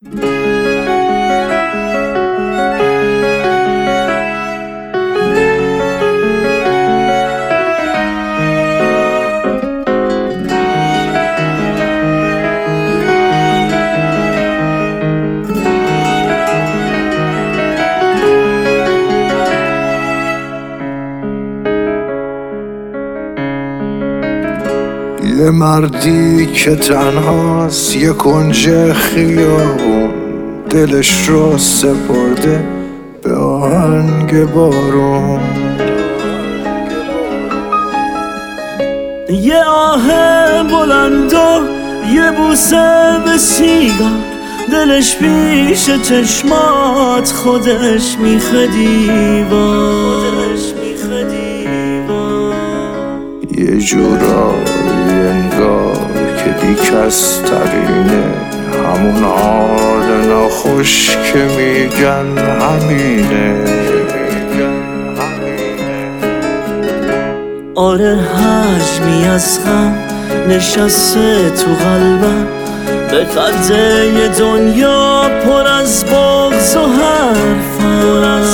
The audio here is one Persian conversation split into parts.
یه مردی که تنهاست یه کنج خیابون، دلش رو سپرده به آهنگ بارون. یه آه بلند و یه بوسه به سیگار، دلش پیش چشمات خودش میخه دیوار. یه جورایی انگار که بیکس ترینه، همون حال ناخوش که میگن همینه. آره حجمی از غم نشسته تو قلبم، به قدر دنیا پر از بغض و حرفم.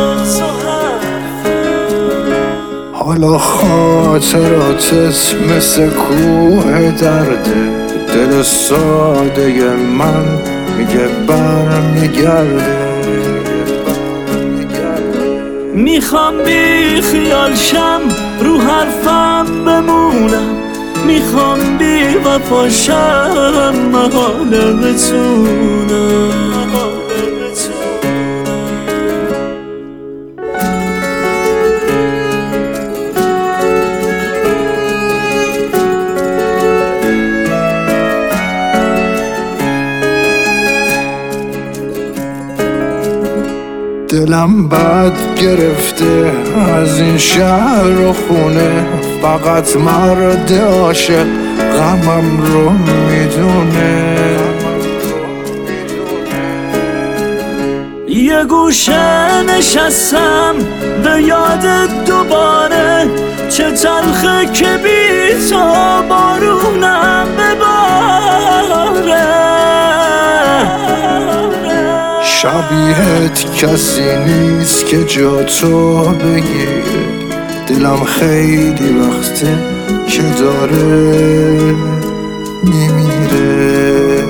حالا خاطراتت مثل کوه درده، دل ساده من میگه برمیگرده. میخوام بی خیال شم رو حرفم بمونم، میخوام بی وفاشم محاله بتونم. دلم بد گرفته از این شهر و خونه، فقط مرد عاشق غمم رو میدونه. یه گوشه نشستم به یادت دوباره، چه تلخه که بی تو بارونم بباره. شبیهت کسی نیست که جا تو بگیره، دلم خیلی وقته که داره میمیره.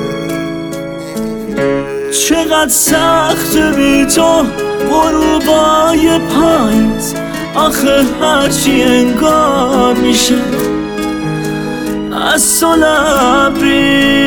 چقدر سخت بی تو غروبای پاییز، آخه هرچی انگار میشه از تو لبریز.